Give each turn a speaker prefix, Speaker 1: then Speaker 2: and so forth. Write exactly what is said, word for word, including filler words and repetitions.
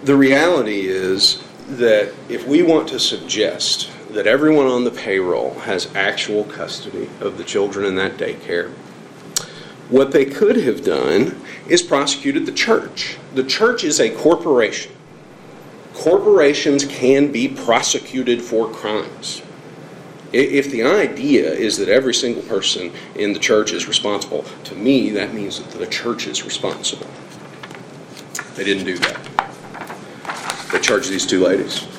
Speaker 1: The reality is that if we want to suggest that everyone on the payroll has actual custody of the children in that daycare, what they could have done is prosecuted the church. The church is a corporation. Corporations can be prosecuted for crimes. If the idea is that every single person in the church is responsible, to me that means that the church is responsible. They didn't do that. They charged these two ladies.